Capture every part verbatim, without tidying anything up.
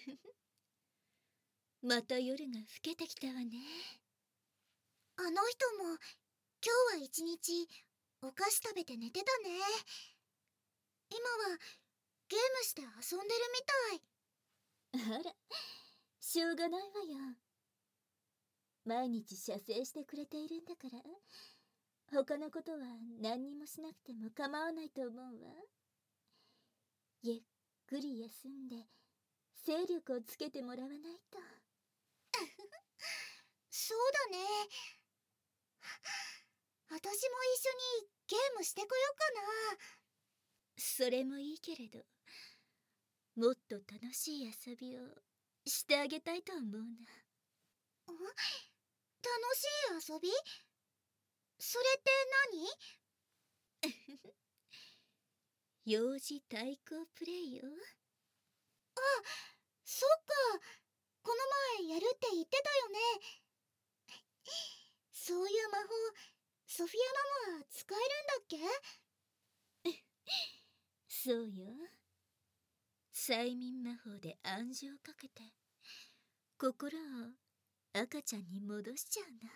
また夜が更けてきたわね。 あの人も今日は一日お菓子食べて寝てたね。今はゲームして遊んでるみたい。あら、しょうがないわよ。毎日射精してくれているんだから、他のことは何にもしなくても構わないと思うわ。ゆっくり休んで精力をつけてもらわないと。 そうだね。私も一緒にゲームしてこようかな。 それもいいけれど、もっと楽しい遊びをしてあげたいと思うな。 楽しい遊び？それって何？ 幼児対抗プレイよ。 あ、そっか。この前やるって言ってたよね。そういう魔法、ソフィアママは使えるんだっけ？ そうよ。催眠魔法で暗示をかけて心を赤ちゃんに戻しちゃうんだ。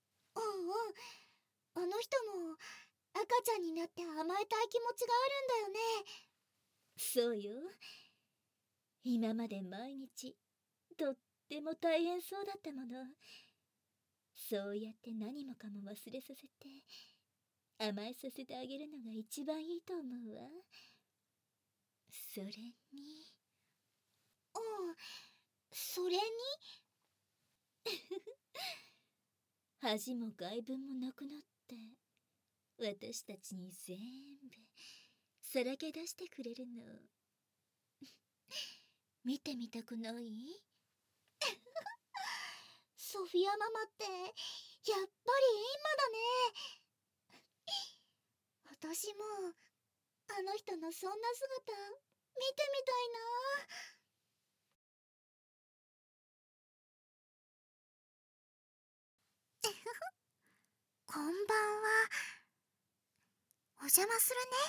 うんうん。あの人も赤ちゃんになって甘えたい気持ちがあるんだよね。 そうよ。今まで毎日とっても大変そうだったもの。そうやって何もかも忘れさせて甘えさせてあげるのが一番いいと思うわ。それにうん、それに恥も外聞もなくなって私たちに全部さらけ出してくれるの。見てみたくない？ ソフィアママってやっぱりエンマだね。私もあの人のそんな姿見てみたいな。こんばんは。お邪魔す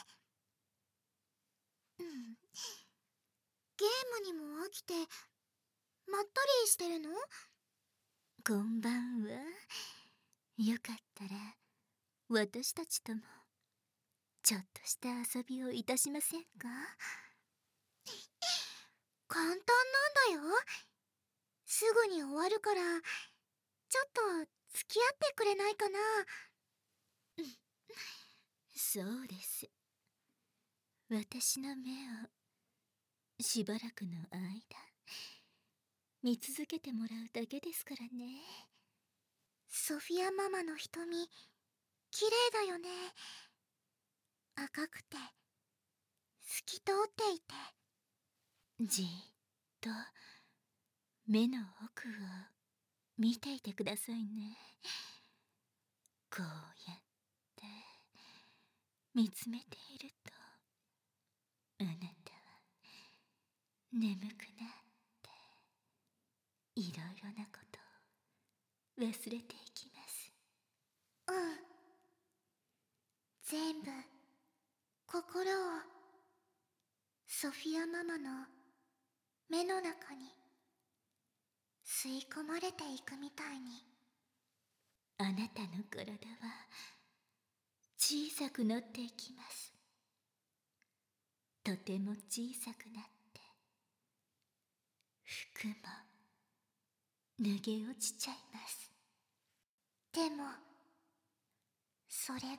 るね。うん。ゲームにも飽きてまったりしてるの？ こんばんは。よかったら私たちともちょっとした遊びをいたしませんか？ 簡単なんだよ。すぐに終わるからちょっと付き合ってくれないかな。 そうです。私の目をしばらくの間見続けてもらうだけですからね。 ソフィアママの瞳綺麗だよね。赤くて透き通っていて。 じーっと目の奥を見ていてくださいね。こうやって見つめているとあなたは眠くなっていろいろなことを忘れていきます。 うん。全部心をソフィアママの目の中に吸い込まれていくみたいに。 あなたの体は小さくなっていきます。とても小さくなって服も脱げ落ちちゃいます。 でもそれが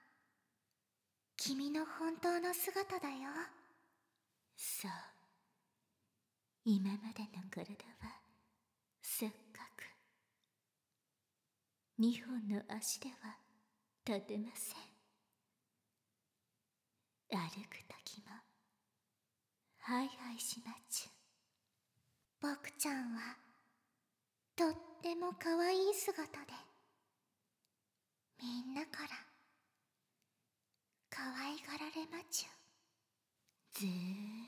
君の本当の姿だよ。 そう。今までの体は錯覚。二本の足では立てません。歩くときもハイハイしまちゅ。 僕ちゃんはとっても可愛い姿でみんなから可愛がられまちゅ。 ずーっ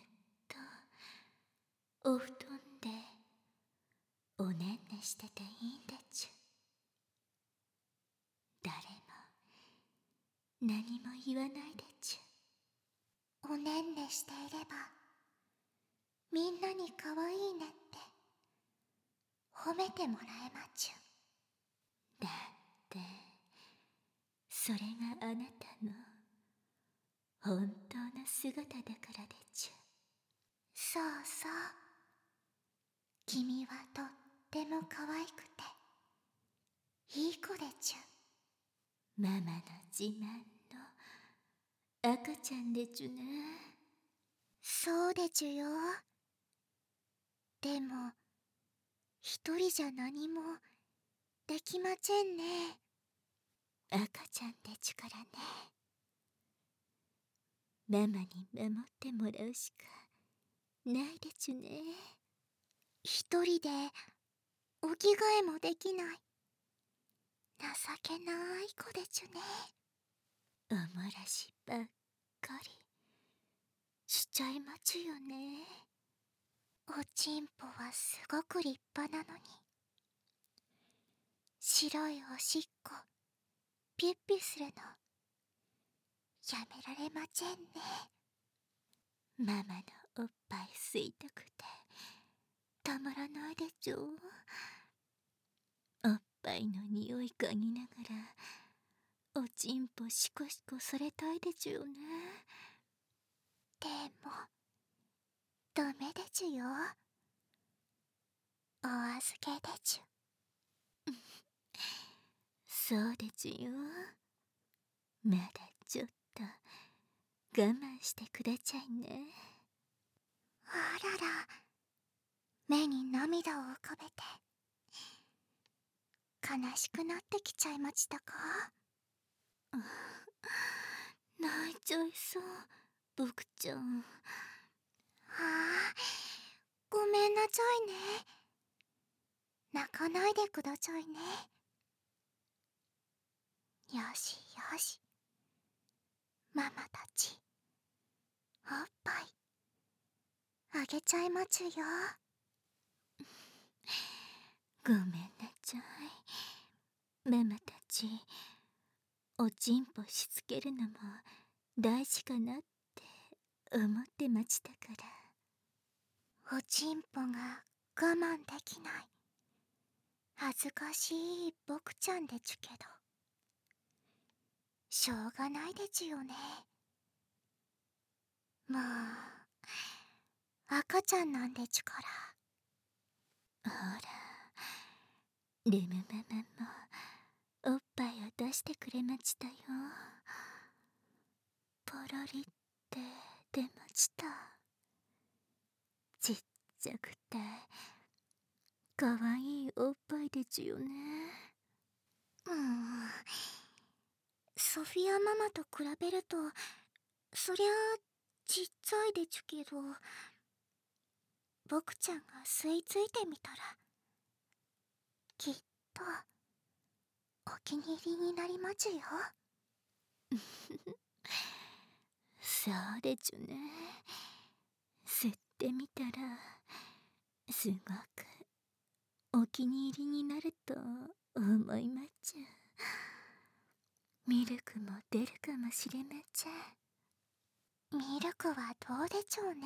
とお布団でおねんねしてていいんでちゅ。誰も何も言わないでちゅ。 おねんねしていればみんなに可愛いねって褒めてもらえまちゅ。 だってそれがあなたの本当の姿だからでちゅ。 そうそう、君はとっても可愛くていい子でちゅ。 ママの自慢の赤ちゃんでちゅね。 そうでちゅよ。でも一人じゃ何もできまちぇんね。 赤ちゃんでちゅからね。ママに守ってもらうしかないでちゅね。 一人でお着替えもできない情けない子でちゅね。 おもらしばっかりしちゃいまちゅよね。 おちんぽはすごく立派なのに、白いおしっこピュッピュするのやめられまちぇんね。 ママのおっぱい吸いたくてたまらないでちょ。おっぱいの匂い嗅ぎながらおちんぽシコシコされたいでちゅよね。 でもダメでちゅよ。お預けでちゅ。 そうでちゅよ。まだちょっと我慢してくだちゃいね。 あらら、目に涙を浮かべて悲しくなってきちゃいましたか。 泣いちゃいそう、僕ちゃん。 ああ、ごめんなちゃいね。泣かないでくだちゃいね。よしよし、ママたちおっぱいあげちゃいまちゅよ。 ごめんなちゃい。ママたちおちんぽしつけるのも大事かなって思ってましたから。 おちんぽが我慢できない恥ずかしい僕ちゃんでちゅけど、しょうがないでちゅよね。もう赤ちゃんなんでちゅから。 ほら、ルムママもおっぱいを出してくれましたよ。ポロリって出ました。ちっちゃくてかわいいおっぱいでちゅよね。 うん、ソフィアママと比べるとそりゃちっちゃいでちゅけど、僕ちゃんが吸い付いてみたらきっとお気に入りになりまちゅよ。 そうでちゅね。吸ってみたらすごくお気に入りになると思いまちゅ。ミルクも出るかもしれまちゃ。 ミルクはどうでちょうね。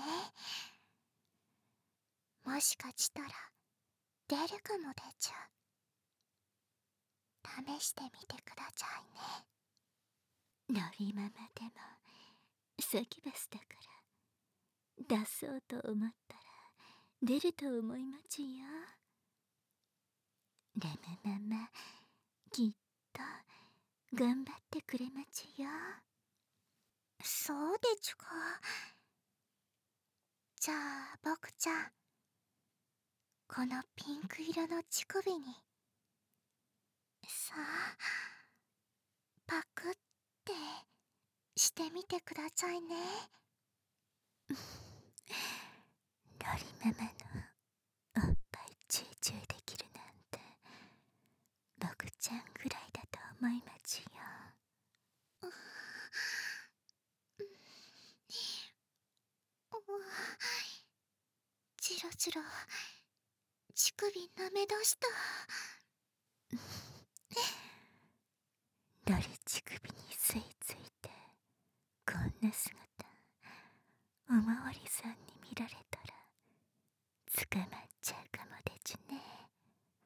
もしかしたら出るかもでちゅ。試してみてくだちゃいね。 ロリママでもサキュバスだから出そうと思ったら出ると思いまちゅよ。ラムママきっと頑張ってくれまちゅよ。 そうでちゅか。じゃあ僕ちゃん、このピンク色の乳首にさあパクってしてみてくださいね。 ロリママのおっぱいチューチューできるなんて僕ちゃんぐらいだと思いまちゅよ。 チロチロ乳首舐め出した。 ロリ乳首に吸い付いてこんな姿おまわりさんに見られたら捕まっちゃうかもでちゅね。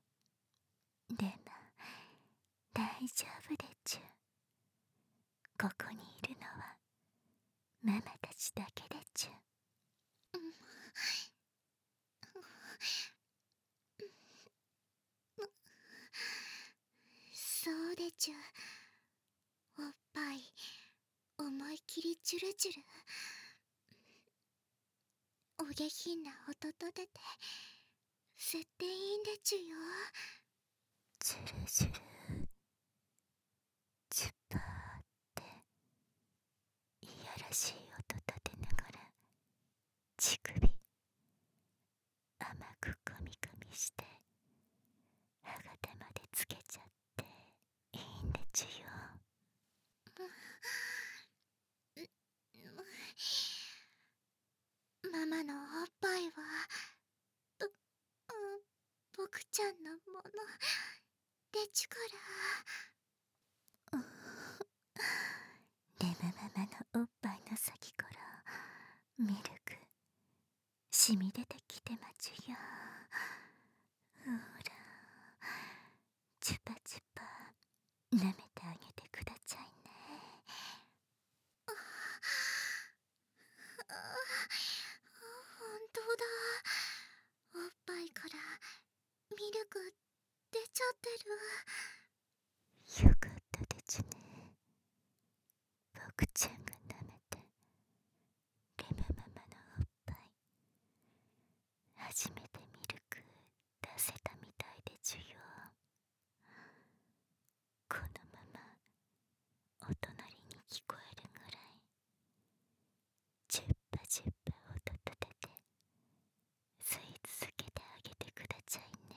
ちゅ。おっぱい思い切りチュルチュル、お下品な音立てて吸っていいんでちゅよ。 チュルチュルチュッパーっていやらしい音立てながら乳首甘くコミコミして歯型までつけちゃっていいんでちゅよ。 ママのおっぱいはぼ、僕ちゃんのものでちゅから。 レムママのおっぱいの先からミルク染み出てきてまちゅよ。ほらチュパチュパ舐めてあげてくださいね。 ほんとだ、おっぱいからミルク出ちゃってる。よかったでちゅね。僕ちゃんが舐めてレムママのおっぱい初めてミルク出せたみたいでちゅよ。このままお隣に聞こえるぐらいチュッパチュッパ音立てて吸い続けてあげてくださいね。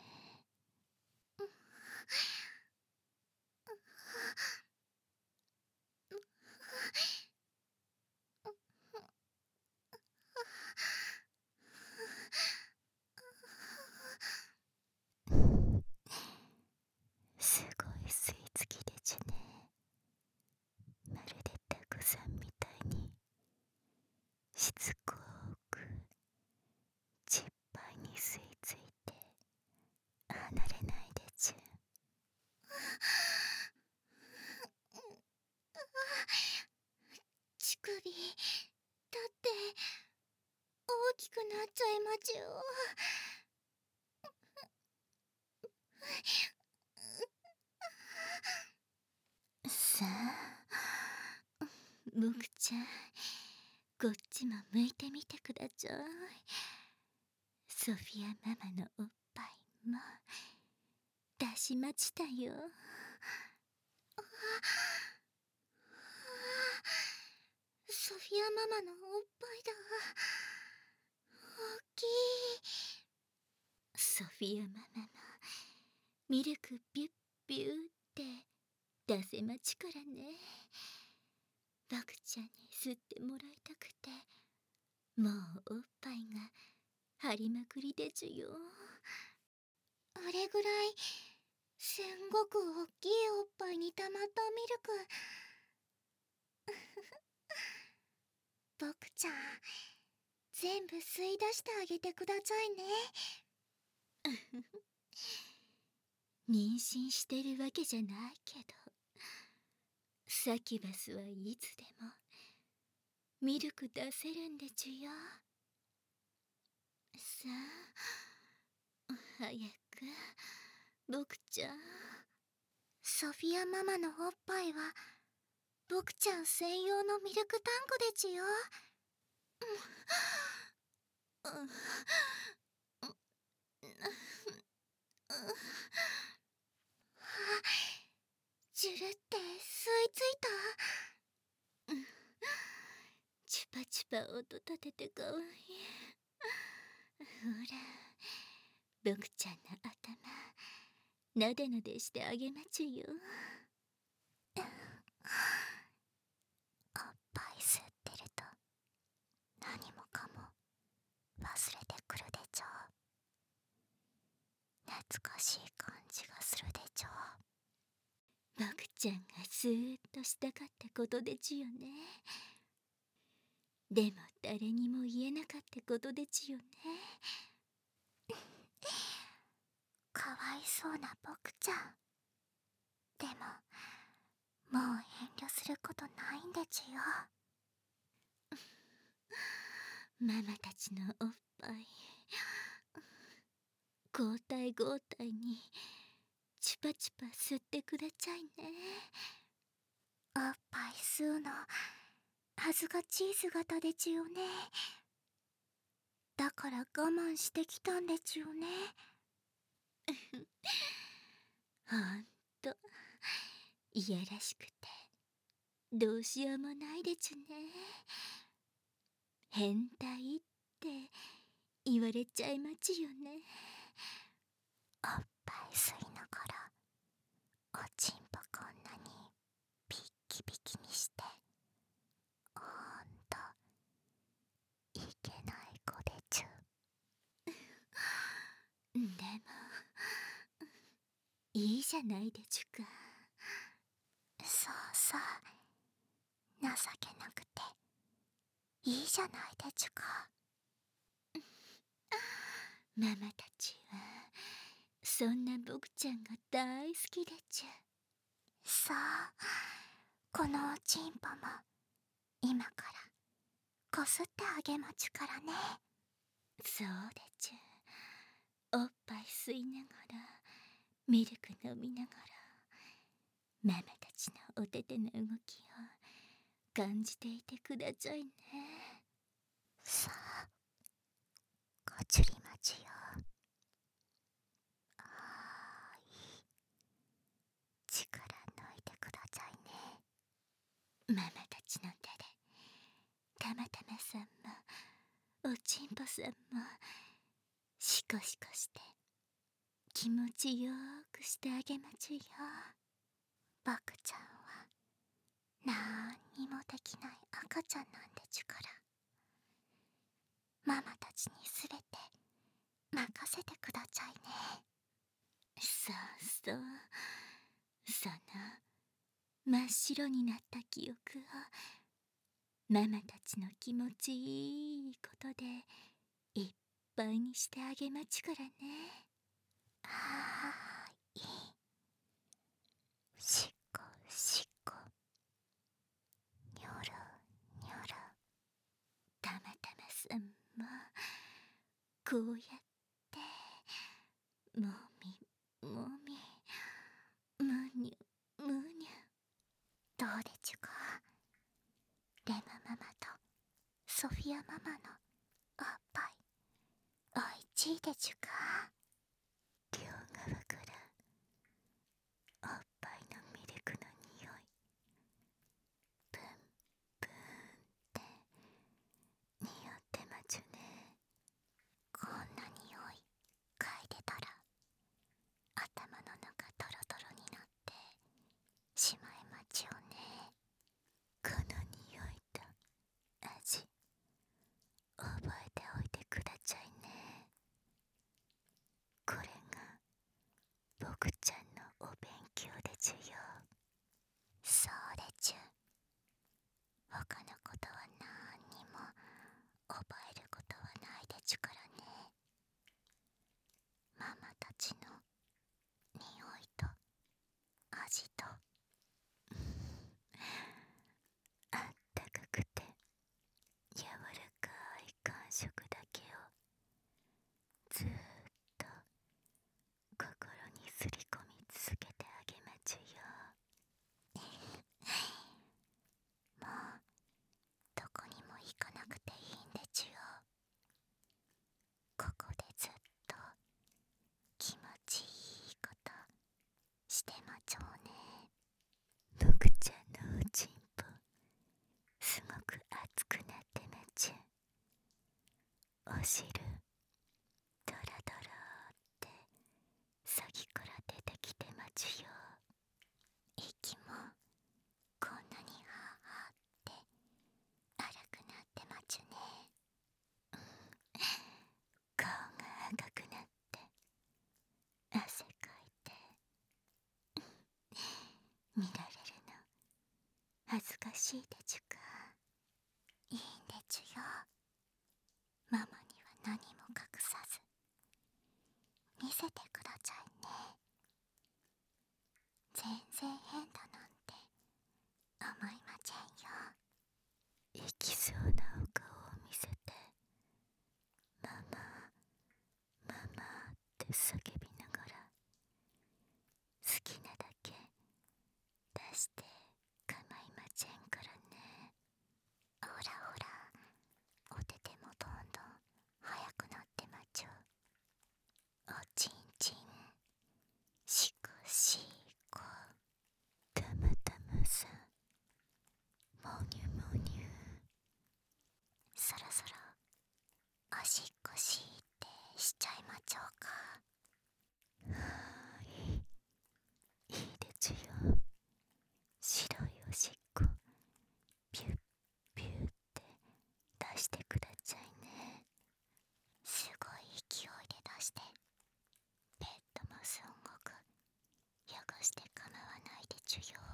すごい吸い付きでちゅね。まるでタコさんみたいにしつこくチッパーに吸い付いて離れないでちゅ。 乳首だって大きくなっちゃいまちゅよ。 さあ僕ちゃんこっちも向いてみてくだちゃい。ソフィアママのおっぱいも出しまちたよ。 ソフィアママのおっぱいだ。大きい。 ソフィアママのミルクビュッビューって出せまちからね。僕ちゃんに吸ってもらいたくてもうおっぱいが張りまくりでちゅよ。 あれぐらいすんごくおっきいおっぱいにたまったミルク僕ちゃん全部吸い出してあげてくださいね。 妊娠してるわけじゃないけどサキュバスはいつでもミルク出せるんでちゅよ。さあ早く僕ちゃん。 ソフィアママのおっぱいは僕ちゃん専用のミルクタンクでちゅよ。ジュルって吸い付いた。 チュパチュパ音立ててかわいい。ほら僕ちゃんの頭なでなでしてあげまちゅよ。 おっぱい吸ってると何もかも忘れてくるでちょ。懐かしい感じがするでちょ。 僕ちゃんがスーッとしたかったことでちゅよね。でも誰にも言えなかったことでちゅよね。 かわいそうな僕ちゃん。でももう遠慮することないんでちゅよ。 ママたちのおっぱい交代交代にチュパチュパ吸ってくだちゃいね。 おっぱい吸うの恥ずかしい姿でちゅよね。だから我慢してきたんでちゅよね。 ほんといやらしくてどうしようもないでちゅね。変態って言われちゃいまちよね。 おっぱい吸いながらおちんぽこんなにピッキピキにして、ほんといけない子でちゅ。 でもいいじゃないでちゅか。 そうそう、情けなくていいじゃないでちゅか。 ママたちはそんな僕ちゃんが大好きでちゅ。 さあ、このおちんぽも今からこすってあげまちゅからね。 そうでちゅ。おっぱい吸いながらミルク飲みながらママたちのお手手の動きを感じていてくださいね。 さあ、こちゅりまちよ。あーい、力抜いてくださいね。 ママたちの手でたまたまさんもおちんぽさんもシコシコして気持ちよくしてあげまちゅよ。 バクちゃんはなんにもできない赤ちゃんなんでちゅから、ママたちにすべて任せてくださいね。 そうそう、その真っ白になった記憶をママたちの気持ちいいことでいっぱいにしてあげまちからね。 はーい、しっこしっこ、にょるにょる。 たまたまさんもこうやってもみもみむにゅむにゅ。 どうでちゅか、レムママとソフィアママのおっぱいおいちいでちゅか。 両側からおっぱいのミルクの匂いプンプンって匂ってまちゅね。 こんな匂い嗅いでたら頭の中トロトロになってしまいまちよね。 この匂いと味覚えておいてくださいね。これが僕ちゃんのお勉強でちゅよ。 そうでちゅ。他のことはなんにも覚えることはないでちゅからね。ママたちの匂いと味と、 あったかくて柔らかい感触だけをずーっと心にすり込み続けてあげまちゅよ。 もうどこにも行かなくていいんでちゅよ。ここでずっと気持ちいいことしてまちょうね。 僕ちゃんのおちんぽすごく熱くなってまちゅ。お汁ドラドラって先から出てきてまちゅよ。 息もこんなにはーはーって荒くなってまちゅね。 顔が赤くなって汗かいて見られるの恥ずかしいでちゅか。 いいんでちゅよ。ママには何も隠さず見せてくださいね。全然変だなんて思いませんよ。 いきそうなお顔を見せてママママって叫びながらしょうか。 はい、いいですよ。白いおしっこピュッピュッって出してくださいね。 すごい勢いで出して、 ペットもすんごく汚して構わないでちゅよ。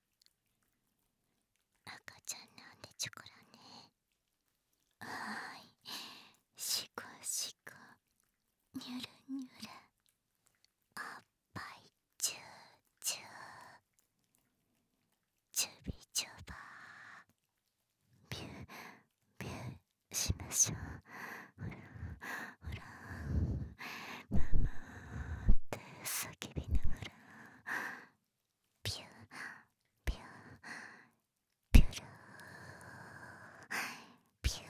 赤ちゃんなんでちゅからね。はーい、しこしこ、にゅるにゅる、おっぱいチューチュー、チュビチュバー、ビュービューしましょう。ほらほら、ママって叫びながらピューピューピュルーピュー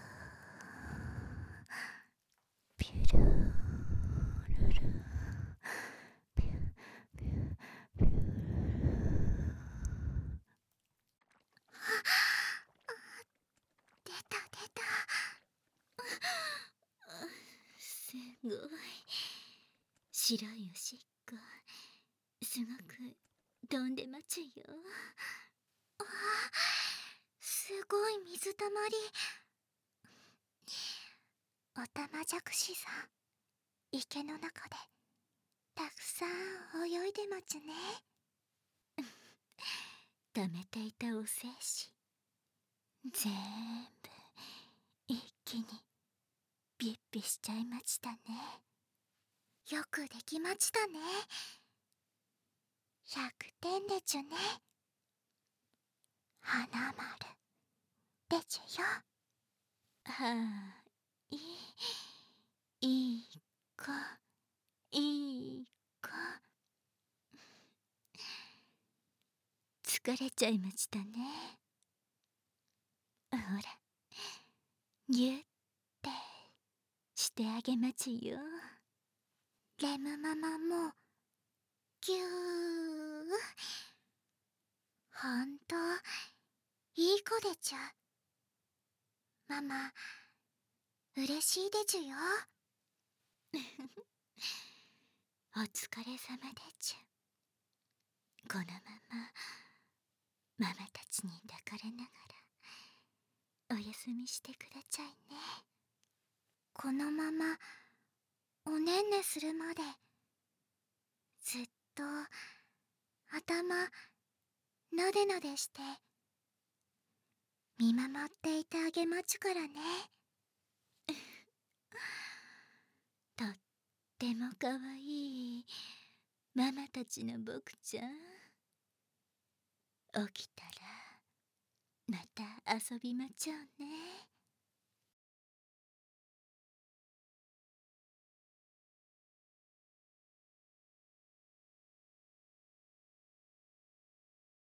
ピュルールルー、ピュピュピュルー。 出た出た。 すごい白いおしっこ、すごく飛んでまちゅよ。 あー、すごい水たまり。おたまじゃくしさん、池の中でたくさん泳いでまちゅね。 溜めていたお精子ぜんぶ一気にビッビしちゃいましたね。 よくできましたね。ひゃくてんでちゅね。花丸でちゅよ。 はーい、いい子いい子。疲れちゃいましたね。ほらぎゅってしてあげまちよ。 レムママもぎゅー。ほんといい子でちゅ。ママうれしいでちゅよ。 お疲れさまでちゅ。このままママたちに抱かれながらおやすみしてくだちゃいね。 このままおねんねするまでずっと頭なでなでして見守っていてあげまちゅからね。 とってもかわいいママたちのボクちゃん。起きたらまた遊びまちゃうね。